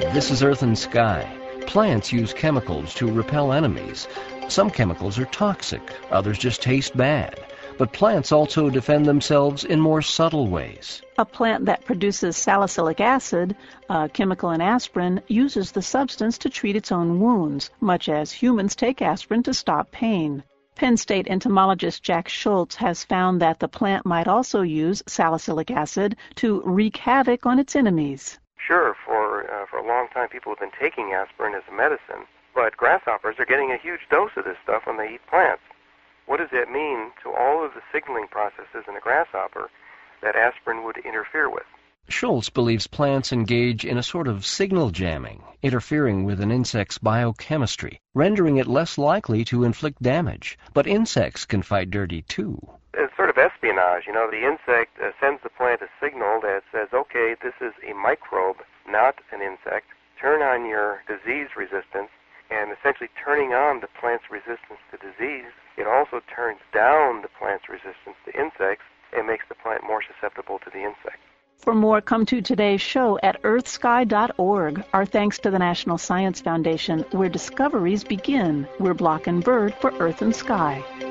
This is Earth and Sky. Plants use chemicals to repel enemies. Some chemicals are toxic, others just taste bad. But plants also defend themselves in more subtle ways. A plant that produces salicylic acid, a chemical in aspirin, uses the substance to treat its own wounds, much as humans take aspirin to stop pain. Penn State entomologist Jack Schultz has found that the plant might also use salicylic acid to wreak havoc on its enemies. Sure, for a long time people have been taking aspirin as a medicine, but grasshoppers are getting a huge dose of this stuff when they eat plants. What does that mean to all of the signaling processes in a grasshopper that aspirin would interfere with? Schultz believes plants engage in a sort of signal jamming, interfering with an insect's biochemistry, rendering it less likely to inflict damage. But insects can fight dirty too. It's sort of espionage. The insect sends the plant a signal that says, okay, this is a microbe, not an insect. Turn on your disease resistance, and essentially turning on the plant's resistance to disease, it also turns down the plant's resistance to insects and makes the plant more susceptible to the insect. For more, come to today's show at earthsky.org. Our thanks to the National Science Foundation, where discoveries begin. We're Block and Bird for Earth and Sky.